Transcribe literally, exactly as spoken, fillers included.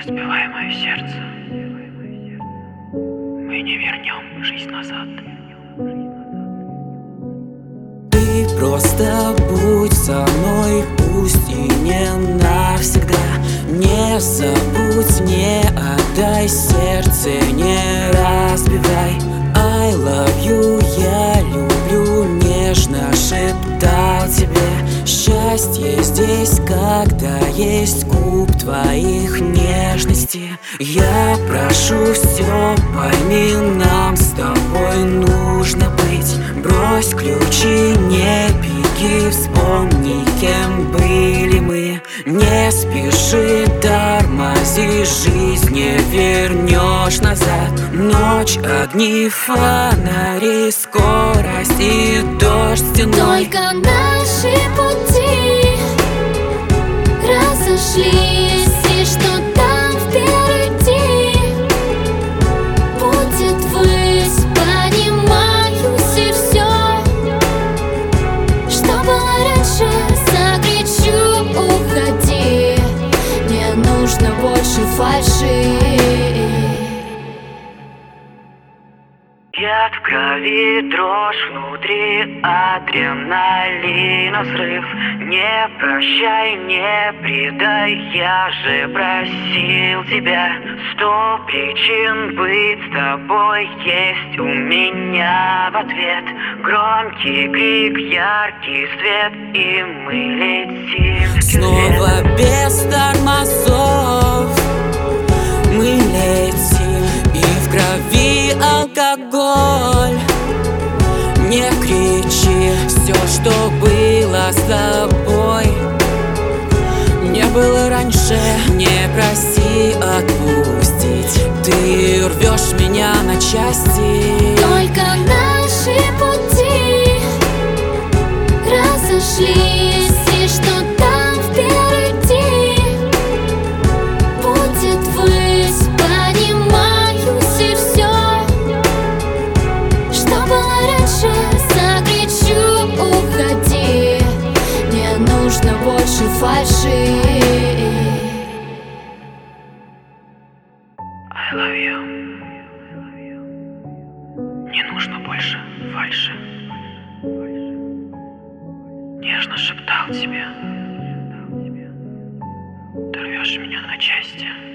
разбивай мое сердце. Мы не вернем жизнь назад. Ты просто будь со мной, пусть и не навсегда. Не забудь, не отдай, сердце не разбивай. I love you, я люблю, нежно шептал тебе. Счастье здесь, когда есть куб твоих нежностей. Я прошу, все пойми, нам с тобой нужно быть. Брось ключи, не беги, вспомни, кем были мы. Не спеши, тормози, жизнь не вернешь назад. Ночь, огни, фонари, скорость и дождь стеной. Только наши пути разошлись, и что там впереди будет ввысь. Понимаю все, все, что было раньше, закричу: уходи, не нужно больше фальши. Яд в крови, дрожь внутри, адреналина, взрыв. Не прощай, не предай, я же просил тебя. Сто причин быть с тобой есть у меня в ответ. Громкий крик, яркий свет, и мы летим. Снова без тормозов мы летим, и в крови алкоголь. Не кричи, все, что было с тобой, не было раньше, не проси отпустить. Ты рвешь меня на части. Только наши пути разошлись, и что там впереди будет ввысь. Понимаю все, все, что было раньше, закричу: уходи, не нужно больше фальши. I love you. Не нужно больше фальши. Нежно шептал тебе. Ты рвешь меня на части.